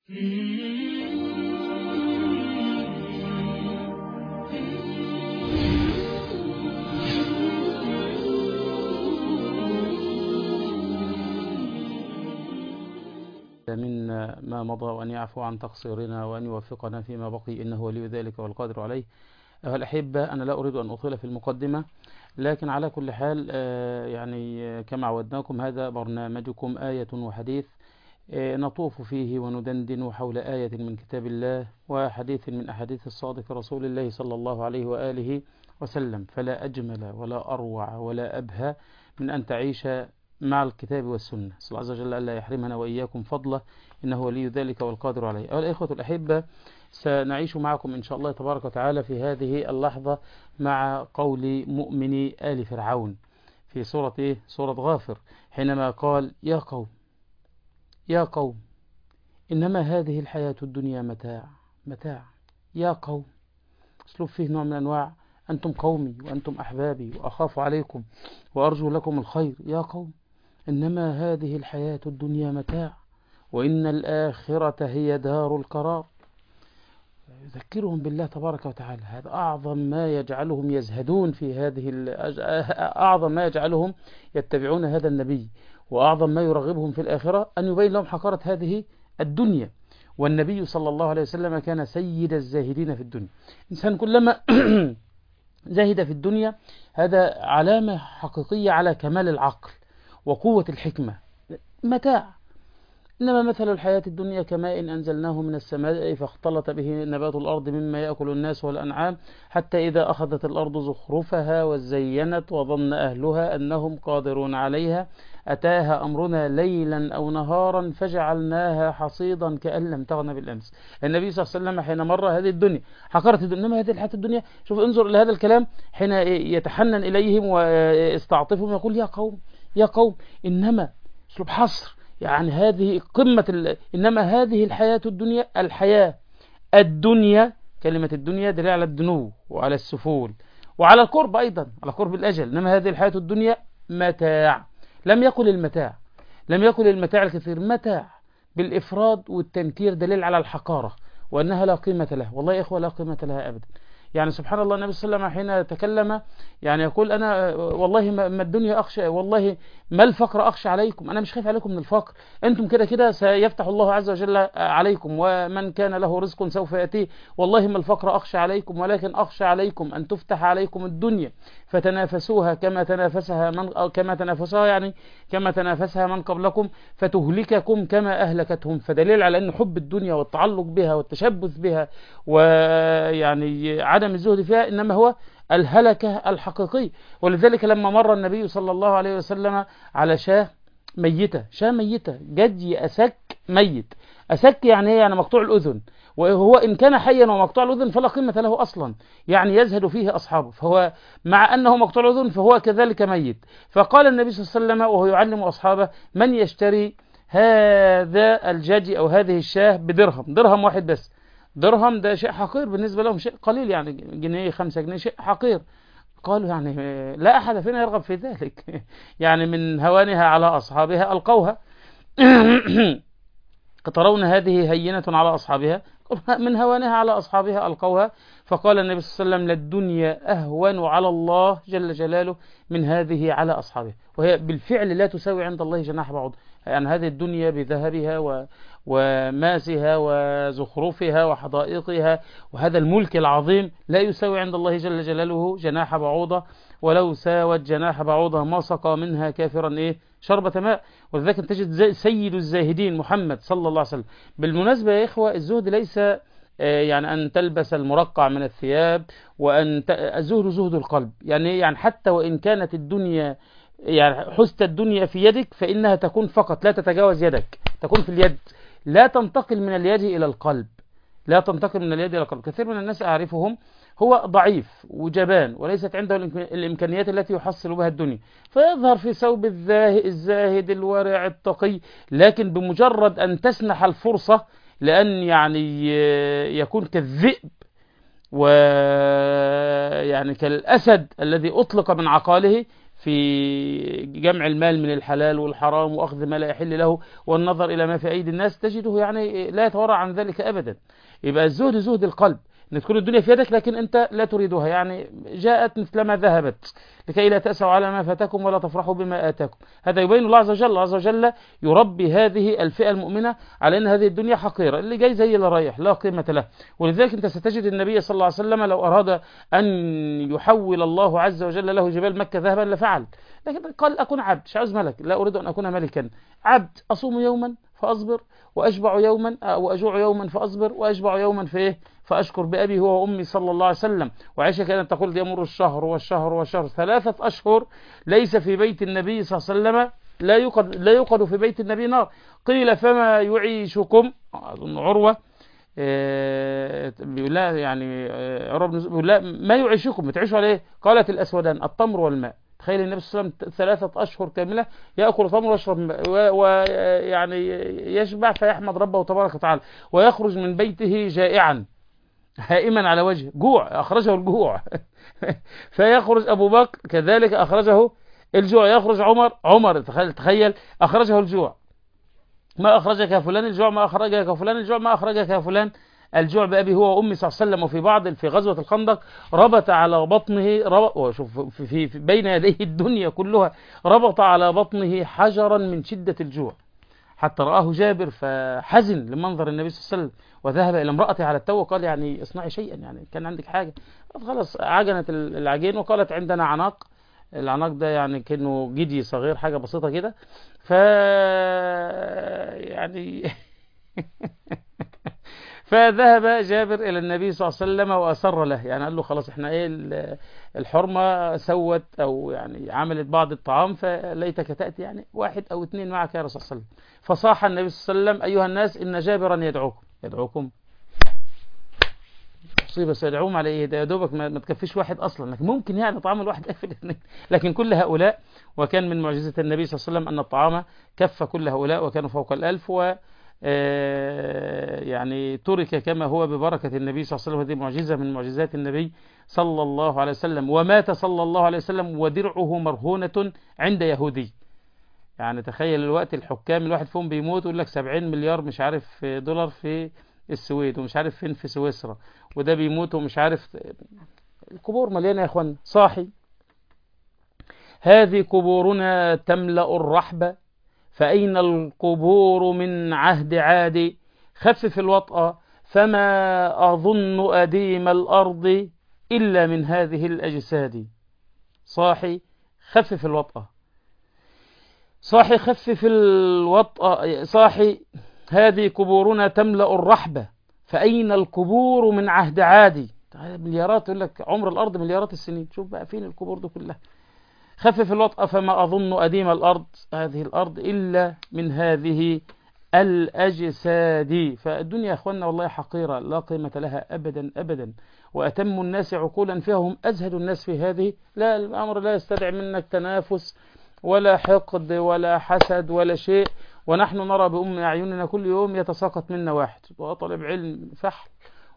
منا ما مضى، وأن يعفو عن تقصيرنا، وأن يوفقنا فيما بقي، إنه ولي ذلك والقادر عليه. أيها الأحبة، أنا لا أريد أن أطيل في المقدمة، لكن على كل حال يعني كما عودناكم هذا برنامجكم آية وحديث، نطوف فيه وندندن حول آية من كتاب الله وحديث من أحاديث الصادق رسول الله صلى الله عليه وآله وسلم. فلا أجمل ولا أروع ولا أبهى من أن تعيش مع الكتاب والسنة. صلى الله عز وجل ألا يحرمنا وإياكم فضله، إنه ولي ذلك والقادر عليه. أيها الإخوة الأحبة، سنعيش معكم إن شاء الله تبارك وتعالى في هذه اللحظة مع قول مؤمن آل فرعون في سورة غافر، حينما قال: يا قوم إنما هذه الحياة الدنيا متاع. يا قوم، أسلوب فيه نوع من أنواع أنتم قومي وأنتم أحبابي وأخاف عليكم وأرجو لكم الخير. يا قوم إنما هذه الحياة الدنيا متاع وإن الآخرة هي دار القرار. يذكرهم بالله تبارك وتعالى. هذا أعظم ما يجعلهم يزهدون في أعظم ما يجعلهم يتبعون هذا النبي، وأعظم ما يرغبهم في الآخرة أن يبين لهم حقارة هذه الدنيا. والنبي صلى الله عليه وسلم كان سيد الزاهدين في الدنيا. إنسان كلما زاهد في الدنيا هذا علامة حقيقية على كمال العقل وقوة الحكمة. متاع. إنما مثل الحياة الدنيا كماء أنزلناه من السماء فاختلط به نبات الأرض مما يأكل الناس والأنعام حتى إذا أخذت الأرض زخرفها وزينت وظن أهلها أنهم قادرون عليها أتاها أمرنا ليلا أو نهارا فجعلناها حصيدا كأن لم تغن بالأمس. النبي صلى الله عليه وسلم حين مر هذه الدنيا حقرت الدنيا. إنما هذه الحياة الدنيا، شوف انظر إلى هذا الكلام حين يتحنن إليهم ويستعطفهم يقول: يا قوم إنما، أسلوب حصر، يعني هذه قمة إنما هذه الحياة الدنيا. الحياة الدنيا، كلمة الدنيا دليل على الدنو وعلى السفول وعلى القرب، أيضا على قرب الأجل. إنما هذه الحياة الدنيا متاع. لم يقل المتاع الكثير، متاع بالإفراد والتنكير دليل على الحقارة وأنها لا قيمة لها. والله يا إخوة لا قيمة لها أبدا. يعني سبحان الله، النبي صلى الله عليه وسلم حين تكلم يعني يقول: أنا والله ما الدنيا أخشى، والله ما الفقر أخشى عليكم، أنا مش خايف عليكم من الفقر، أنتم كده سيفتح الله عز وجل عليكم، ومن كان له رزق سوف يأتيه، والله ما الفقر أخشى عليكم، ولكن أخشى عليكم أن تفتح عليكم الدنيا فتنافسوها كما تنافسها من قبلكم فتهلككم كما أهلكتهم. فدليل على أن حب الدنيا والتعلق بها والتشبث بها ويعني عدم الزهد فيها إنما هو الهلكة الحقيقية. ولذلك لما مر النبي صلى الله عليه وسلم على شاة ميتة جدي أسك ميت. أسك يعني ايه؟ يعني مقطوع الأذن، وهو إن كان حيا ومقطوع الأذن فلا قيمة له أصلا، يعني يزهد فيه أصحابه، فهو مع أنه مقطوع الأذن فهو كذلك ميت. فقال النبي صلى الله عليه وسلم وهو يعلم أصحابه: من يشتري هذا الجدي أو هذه الشاة بدرهم واحد بس. درهم ده شيء حقير بالنسبة لهم، شيء قليل، يعني جنيه 5 جنيه شيء حقير. قالوا: يعني لا أحد فينا يرغب في ذلك. يعني من هوانها على أصحابها ألقوها. ترون هذه هينة على أصحابها، من هوانها على أصحابها ألقوها. فقال النبي صلى الله عليه وسلم: للدنيا أهون على الله جل جلاله من هذه على أصحابها. وهي بالفعل لا تساوي عند الله جناح بعوض. يعني هذه الدنيا بذهبها وماسها وزخرفها وحدائقها وهذا الملك العظيم لا يساوي عند الله جل جلاله جناح بعوضة، ولو ساوت جناح بعوضة ما سقى منها كافرا شربة ماء. ولذلك تجد سيد الزاهدين محمد صلى الله عليه وسلم. بالمناسبة يا إخوة، الزهد ليس يعني أن تلبس المرقع من الثياب، الزهد زهد القلب. يعني حتى وإن كانت الدنيا، يعني حست الدنيا في يدك، فإنها تكون فقط لا تتجاوز يدك، تكون في اليد، لا تنتقل من اليد إلى القلب. كثير من الناس أعرفهم هو ضعيف وجبان وليست عنده الإمكانيات التي يحصل بها الدنيا، فيظهر في ثوب الزاهد الورع التقي، لكن بمجرد أن تسنح الفرصة لأن يعني يكون كالذئب ويعني كالأسد الذي أطلق من عقاله، في جمع المال من الحلال والحرام وأخذ ما لا يحل له والنظر إلى ما في أيدي الناس، تجده يعني لا يتورع عن ذلك أبدا. يبقى الزهد زهد القلب، ان تكون الدنيا في يدك لكن انت لا تريدها، يعني جاءت مثلما ذهبت، لكي لا تأسوا على ما فاتكم ولا تفرحوا بما آتاكم. هذا يبين الله عز وجل. الله عز وجل يربي هذه الفئة المؤمنة على ان هذه الدنيا حقيرة، اللي جاي زي اللي رايح لا قيمة له. ولذلك انت ستجد النبي صلى الله عليه وسلم لو أراد أن يحول الله عز وجل له جبال مكة ذهبا لفعل، لكن قال أكون عبد، مش عاوز ملك، لا أريد أن أكون ملكا، عبد أصوم يوما فأصبر وأشبع يوما وأجوع يوما فأصبر وأشبع يوما في إيه فأشكر بأبي هو وأمي صلى الله عليه وسلم. وعائشة كانت تقول يمر الشهر والشهر والشهر 3 أشهر ليس في بيت النبي صلى الله عليه وسلم لا يوقد في بيت النبي نار. قيل فما يعيشكم؟ أظن عروة بيقول لها يعني عروة بيقول لها ما يعيشكم، بتعيشوا على إيه؟ قالت الأسودان التمر والماء. تخيل النبي صلى الله عليه وسلم 3 أشهر كاملة يأكل تمر ويشرب ماء ويعني يشبع فيحمد ربه تبارك وتعالى، ويخرج من بيته جائعا هائما على وجهه، جوع أخرجه الجوع فيخرج أبو بكر كذلك أخرجه الجوع، يخرج عمر تخيل أخرجه الجوع. ما أخرجك يا فلان الجوع، ما أخرجك يا فلان الجوع، ما أخرجك يا فلان الجوع بأبي هو وأمي صلى الله عليه وسلم. وفي بعض في غزوة الخندق ربط على بطنه وشوف في بين يديه الدنيا كلها، ربط على بطنه حجرا من شدة الجوع، حتى رآه جابر فحزن لمنظر النبي صلى الله عليه وسلم، وذهب إلى امرأته على التو وقال يعني اصنعي شيئا، يعني كان عندك حاجة؟ خلاص عجنت العجين وقالت عندنا عناق. العناق ده يعني كأنه جدي صغير، حاجة بسيطة كده. ف يعني فذهب جابر إلى النبي صلى الله عليه وسلم وأسر له، يعني قال له خلاص احنا ايه الحرمة سوت أو يعني عملت بعض الطعام، فليتك تأتي يعني 1 أو 2 معك يا رسول الله صلى الله عليه وسلم. فصاح النبي صلى الله عليه وسلم أيها الناس إن جابرا يدعوكم مصيبة، سيدعوهم على ايه؟ ده يا دوبك ما تكفيش واحد أصلا، لكن ممكن يعني طعام الواحد يكفي الاثنين، لكن كل هؤلاء. وكان من معجزة النبي صلى الله عليه وسلم أن الطعام كف كل هؤلاء وكانوا فوق 1000 يعني ترك كما هو ببركة النبي صلى الله عليه وسلم. هذه معجزة من معجزات النبي صلى الله عليه وسلم. ومات صلى الله عليه وسلم ودرعه مرهونة عند يهودي. يعني تخيل الوقت الحكام الواحد فيهم بيموت يقول لك 70 مليار مش عارف دولار في السويد ومش عارف فين في سويسرا، وده بيموت ومش عارف. القبور مليانة يا اخوان. صاحي هذه قبورنا تملأ الرحبة، فأين القبور من عهد عاد؟ خفف الوطأ فما أظن أديم الأرض إلا من هذه الأجساد. صاحي خفف الوطأ، صاحي خفف الوطأ، صاحي هذه قبورنا تملأ الرحبة، فأين القبور من عهد عاد؟ مليارات، يقول لك عمر الأرض مليارات السنين، شوف بقى فين القبور دي كلها. خفف الوطأ فما أظن أديم الأرض، هذه الأرض إلا من هذه الأجساد. فالدنيا يا أخوانا والله حقيرة لا قيمة لها أبدا أبدا. وأتم الناس عقولا فيها هم أزهد الناس في هذه. لا، الأمر لا يستدعي منك تنافس ولا حقد ولا حسد ولا شيء. ونحن نرى بأم أعيننا كل يوم يتساقط منا واحد، وطالب علم فحل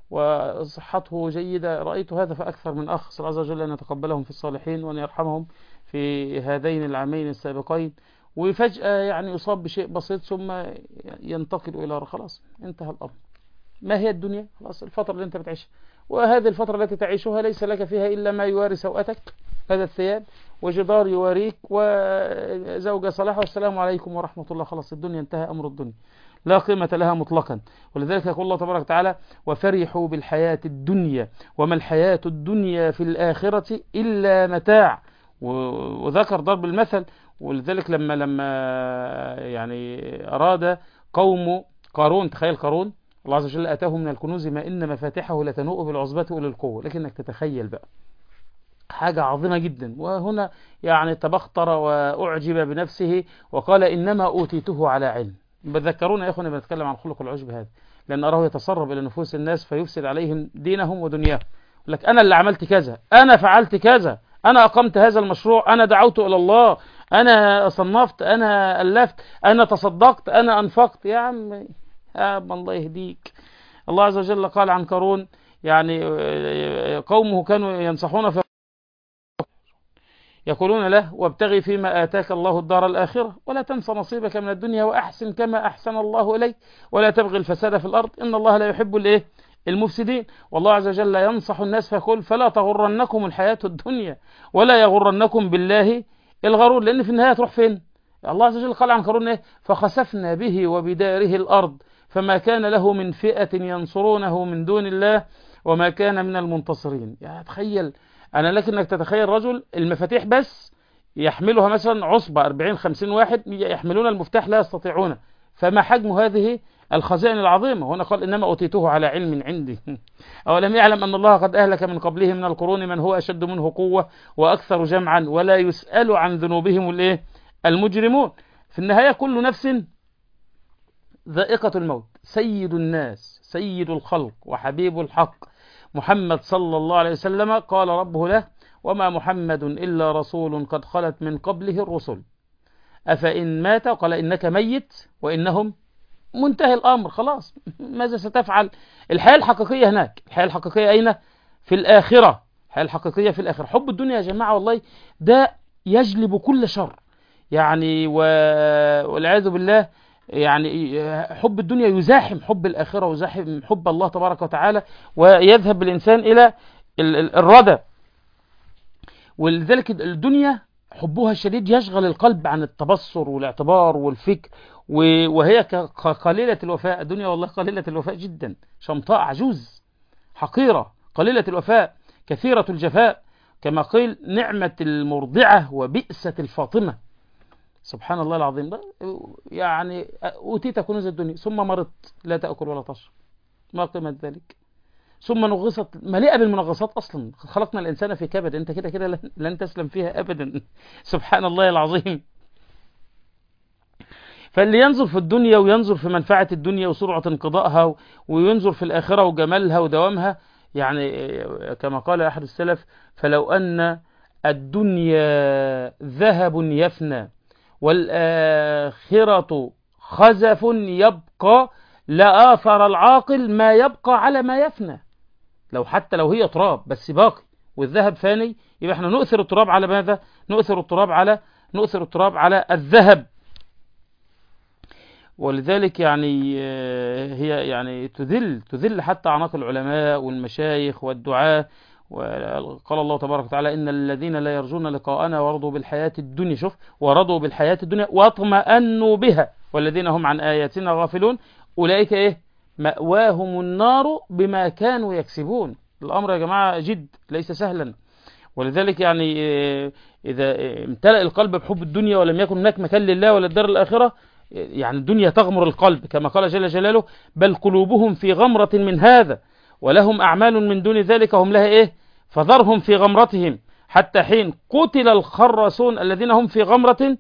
وصحته جيدة، رأيت هذا فأكثر من أخ. صلى الله عز وجل أن يتقبلهم في الصالحين وأن يرحمهم في هذين العامين السابقين، وفجأة يعني يصاب بشيء بسيط ثم ينتقل إلى خلاص انتهى الأمر. ما هي الدنيا؟ خلاص الفترة اللي انت بتعيشها، وهذه الفترة التي تعيشها ليس لك فيها إلا ما يواري سوءتك، هذا الثياب وجدار يواريك وزوجة صالحة والسلام عليكم ورحمة الله. خلاص الدنيا انتهى أمر الدنيا، لا قيمة لها مطلقا. ولذلك يقول الله تبارك وتعالى وفرحوا بالحياة الدنيا وما الحياة الدنيا في الآخرة إلا متاع. وذكر ضرب المثل. ولذلك لما يعني أراد قوم قارون، تخيل قارون الله عز وجل أتاه من الكنوز ما إن مفاتحه لتنوء بالعصبة أولي القوة، لكنك تتخيل بقى حاجة عظيمة جدا. وهنا يعني تبختر وأعجب بنفسه وقال إنما أوتيته على علم. بذكرونا يا أخواني بنتكلم عن خلق العجب هذا، لأن أراه يتسرب إلى نفوس الناس فيفسد عليهم دينهم ودنياهم. لك أنا اللي عملت كذا، أنا فعلت كذا، أنا أقمت هذا المشروع، أنا دعوت إلى الله، أنا صنفت، أنا ألفت، أنا تصدقت، أنا أنفقت. يا عم الله يهديك. الله عز وجل قال عن قارون يعني قومه كانوا ينصحون في يقولون له وابتغي فيما آتاك الله الدار الآخرة ولا تنس نصيبك من الدنيا وأحسن كما أحسن الله إليك ولا تبغي الفساد في الأرض إن الله لا يحب الإيه المفسدين. والله عز وجل ينصح الناس فيقول فلا تغرنكم الحياة الدنيا ولا يغرنكم بالله الغرور، لأن في النهاية تروح فين؟ الله عز وجل قال عن قارون إيه؟ فخسفنا به وبداره الأرض فما كان له من فئة ينصرونه من دون الله وما كان من المنتصرين. يعني تخيل، أنا لك أنك تتخيل رجل المفاتيح بس يحملها مثلا عصبة 40-50 واحد يحملون المفتاح لا يستطيعون، فما حجم هذه الخزائن العظيمة؟ هنا قال إنما أوتيته على علم عندي أولم يعلم أن الله قد أهلك من قبله من القرون من هو أشد منه قوة وأكثر جمعا ولا يسأل عن ذنوبهم الإيه المجرمون. في النهاية كل نفس ذائقة الموت. سيد الناس سيد الخلق وحبيب الحق محمد صلى الله عليه وسلم قال ربه له وما محمد إلا رسول قد خلت من قبله الرسل أفإن مات قال إنك ميت وإنهم منتهي الأمر، خلاص ماذا ستفعل؟ الحياة الحقيقية هناك. الحياة الحقيقية أين؟ في الآخرة. الحياة الحقيقية في الآخرة. حب الدنيا يا جماعة والله ده يجلب كل شر يعني، والعياذ بالله يعني حب الدنيا يزاحم حب الآخرة ويزاحم حب الله تبارك وتعالى ويذهب بالإنسان إلى الردى. ولذلك الدنيا حبها الشديد يشغل القلب عن التبصر والاعتبار والفكر، وهي قليلة الوفاء. الدنيا والله قليلة الوفاء جدا، شمطاء عجوز حقيرة قليلة الوفاء كثيرة الجفاء، كما قيل نعمة المرضعة وبئسة الفاطمة. سبحان الله العظيم. يعني أوتيت كنوز الدنيا ثم مرضت لا تأكل ولا تشرب، ما قيمة ذلك؟ ثم نغصت مليئة بالمنغصات. أصلا خلقنا الإنسان في كبد، أنت كده كده لن تسلم فيها أبدا. سبحان الله العظيم. فاللي ينظر في الدنيا وينظر في منفعة الدنيا وسرعة انقضائها وينظر في الآخرة وجمالها ودوامها، يعني كما قال أحد السلف فلو أن الدنيا ذهب يفنى والآخرة خزف يبقى لآثر العاقل ما يبقى على ما يفنى. حتى لو هي تراب بس باقي والذهب فاني، يبقى احنا نؤثر التراب على ماذا؟ نؤثر التراب على الذهب. ولذلك يعني هي يعني تذل حتى أعناق العلماء والمشايخ والدعاة. وقال الله تبارك وتعالى إن الذين لا يرجون لقاءنا ورضوا بالحياة الدنيا، شوف، ورضوا بالحياة الدنيا واطمأنوا بها والذين هم عن آياتنا غافلون أولئك إيه؟ مأواهم النار بما كانوا يكسبون. الأمر يا جماعة جد ليس سهلا. ولذلك يعني إذا امتلأ القلب بحب الدنيا ولم يكن هناك مكان لله ولا الدار الآخرة، يعني الدنيا تغمر القلب كما قال جل جلاله بل قلوبهم في غمرة من هذا ولهم أعمال من دون ذلك هم لها إيه؟ فذرهم في غمرتهم حتى حين قتل الخرسون الذين هم في غمرة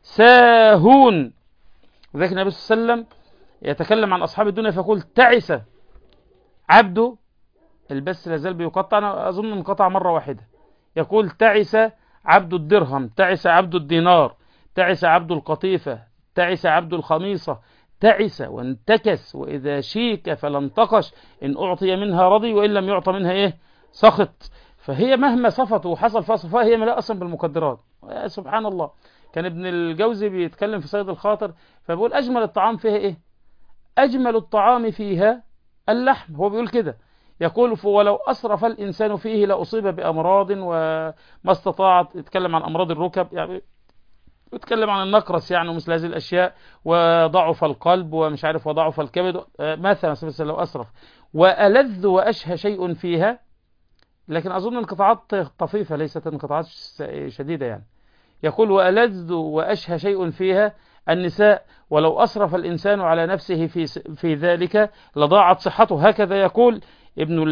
ساهون. وذلك النبي صلى الله عليه وسلم يتكلم عن أصحاب الدنيا فيقول تعس عبده، البث لازال بيقطع، أنا أظن انقطع مرة واحدة، يقول تعس عبد الدرهم، تعس عبد الدينار، تعس عبد القطيفة، تعس عبد الخميصة، تعس وانتكس وإذا شيك فلا انتقش إن أعطي منها رضي وإن لم يعطى منها إيه؟ سخط. فهي مهما صفت وحصل فيها صفاء هي ملأ أصلا بالمقدرات. سبحان الله. كان ابن الجوزي بيتكلم في صيد الخاطر فبيقول أجمل الطعام فيها إيه؟ أجمل الطعام فيها اللحم. هو بيقول كده، يقول ولو أسرف الإنسان فيه لأصيب بأمراض وما استطاعت، يتكلم عن أمراض الركب يعني، يتكلم عن النقرس يعني ومثل هذه الأشياء، وضعف القلب ومش عارف وضعف الكبد مثلا لو أسرف. وألذ وأشهى شيء فيها، لكن أظن انقطاعات طفيفة ليست انقطاعات شديدة يعني. يقول وألذ وأشهى شيء فيها النساء ولو أسرف الإنسان على نفسه في ذلك لضاعت صحته. هكذا يقول ابن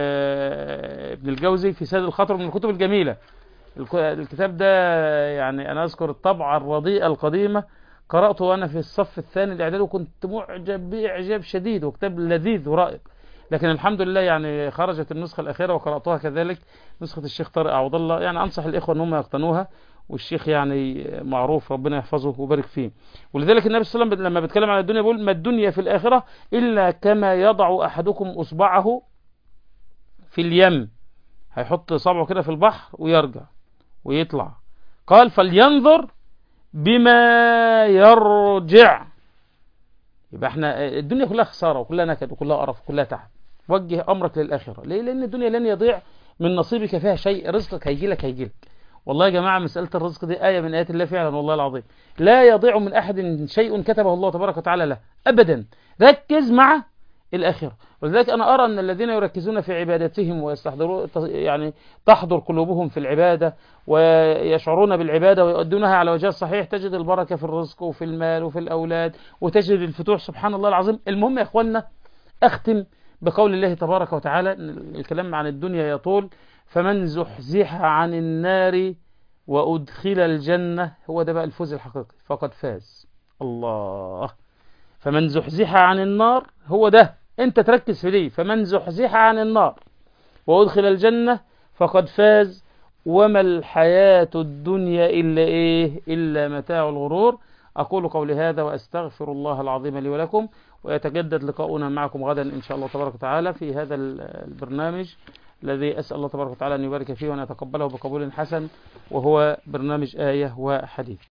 الجوزي في سيد الخاطر من الكتب الجميلة. الكتاب ده يعني أنا أذكر الطبعة الرديئة القديمة قرأته وأنا في الصف الثاني الإعدادي وكنت معجب به إعجاب شديد، وكتاب لذيذ ورائق. لكن الحمد لله يعني خرجت النسخة الأخيرة وقرأتها كذلك نسخة الشيخ طارق عوض الله. يعني أنصح الإخوة أنهم يقتنوها، والشيخ يعني معروف ربنا يحفظه ويبارك فيه. ولذلك النبي صلى الله عليه وسلم لما بيتكلم عن الدنيا بيقول ما الدنيا في الآخرة إلا كما يضع أحدكم أصبعه في اليم، هيحط صبعه كده في البحر ويرجع ويطلع قال فلينظر بما يرجع. يبقى احنا الدنيا كلها خسارة وكلها نكد وكلها قرف وكلها تعب. وجه أمرك للآخرة. ليه؟ لأن الدنيا لن يضيع من نصيبك فيها شيء. رزقك هيجيلك هيجيلك. والله يا جماعة مسألة الرزق دي آية من آيات الله فعلا والله العظيم. لا يضيع من أحد شيء كتبه الله تبارك وتعالى له أبدا. ركز مع الآخرة. ولذلك أنا أرى أن الذين يركزون في عبادتهم ويستحضرون يعني تحضر قلوبهم في العبادة ويشعرون بالعبادة ويؤدونها على وجه الصحيح، تجد البركة في الرزق وفي المال وفي الأولاد وتجد الفتوح سبحان الله العظيم. المهم يا إخواننا أختم بقول الله تبارك وتعالى. الكلام عن الدنيا يطول. فمن زحزح عن النار وأدخل الجنة، هو ده بقى الفوز الحقيقي، فقد فاز. الله. فمن زحزح عن النار، هو ده انت تركز في دي. فمن زحزح عن النار وأدخل الجنة فقد فاز. وما الحياة الدنيا إلا إيه؟ إلا متاع الغرور. أقول قولي هذا وأستغفر الله العظيم لي ولكم، ويتجدد لقاؤنا معكم غدا إن شاء الله تبارك وتعالى في هذا البرنامج الذي أسأل الله تبارك وتعالى أن يبارك فيه وأن يتقبله بقبول حسن، وهو برنامج آية وحديث.